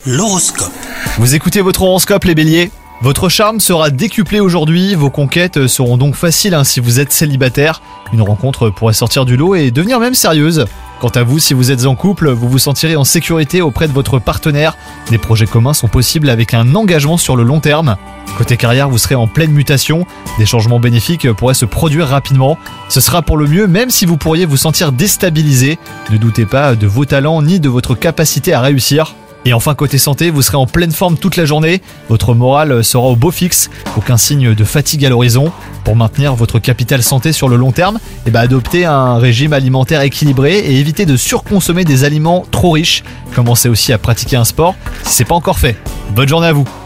L'horoscope. Vous écoutez votre horoscope les béliers ? Votre charme sera décuplé aujourd'hui, vos conquêtes seront donc faciles si vous êtes célibataire. Une rencontre pourrait sortir du lot et devenir même sérieuse. Quant à vous, si vous êtes en couple, vous vous sentirez en sécurité auprès de votre partenaire. Des projets communs sont possibles avec un engagement sur le long terme. Côté carrière, vous serez en pleine mutation. Des changements bénéfiques pourraient se produire rapidement. Ce sera pour le mieux même si vous pourriez vous sentir déstabilisé. Ne doutez pas de vos talents ni de votre capacité à réussir. Et enfin côté santé, vous serez en pleine forme toute la journée, votre morale sera au beau fixe, aucun signe de fatigue à l'horizon. Pour maintenir votre capital santé sur le long terme, adoptez un régime alimentaire équilibré et évitez de surconsommer des aliments trop riches. Commencez aussi à pratiquer un sport si c'est pas encore fait. Bonne journée à vous.